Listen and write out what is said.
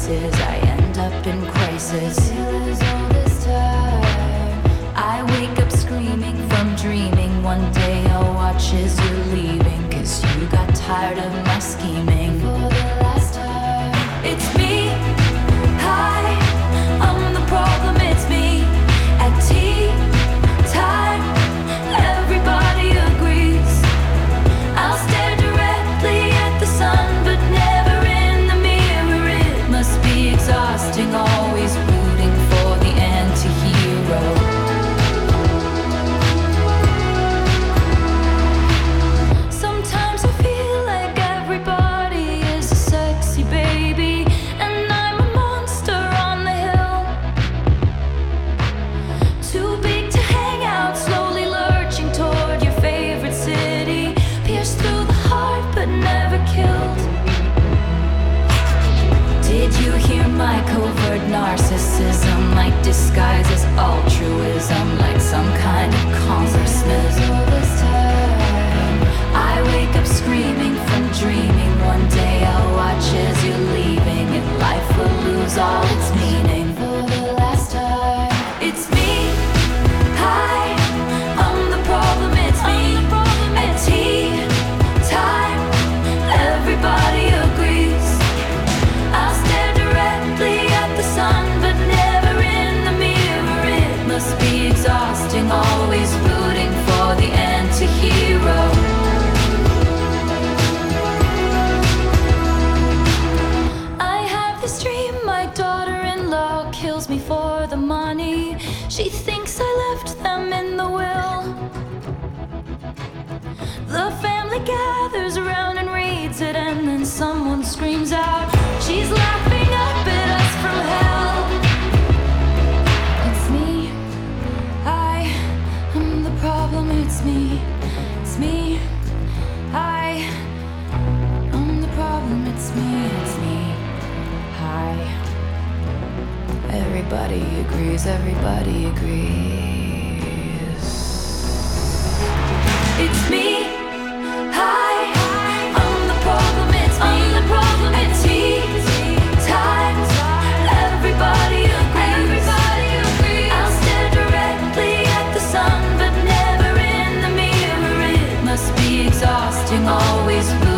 devices, I end up in crisis. Still is all this time. I wake up screaming from dreaming. One day I'll watch as you're leaving, 'cause you got tired of my scheming. For the last time, it's me. Hi, I'm the problem, it's me. At tea time, everybody agrees. I'll stare directly at the sun, but never in the mirror. It must be exhausting, always rooting for the anti-hero. Sometimes I feel like everybody is a sexy baby, and I'm a monster on the hill. Too big to hang out, slowly lurching toward your favorite city. Pierced through the heart, but never killed. Did you hear my covert narcissism? Like disguise as altruism, like some kind of congressman. All this time, I wake up screaming from dreaming. One day I'll watch as you're leaving, and life will lose all its meaning. For the last time, it's me. Hi, I'm the problem, it's me. At tea time, everybody agrees. I'll stare directly at the sun, but never in the mirror. It must be exhausting, always rooting for the anti-hero. I have this dream, my daughter-in-law kills me for the money. She thinks I left them in the will. The family gathers around and reads it, and then someone screams out, she's laughing up at us from hell. It's me. I am the problem, it's me. It's me. I am the problem, it's me. It's me. Hi. Everybody agrees, everybody agrees. It's me. Hi, I'm the problem, it's me. I'm the problem, it's tea time, everybody agrees. Everybody agrees. I'll stare directly at the sun, but never in the mirror. It must be exhausting, always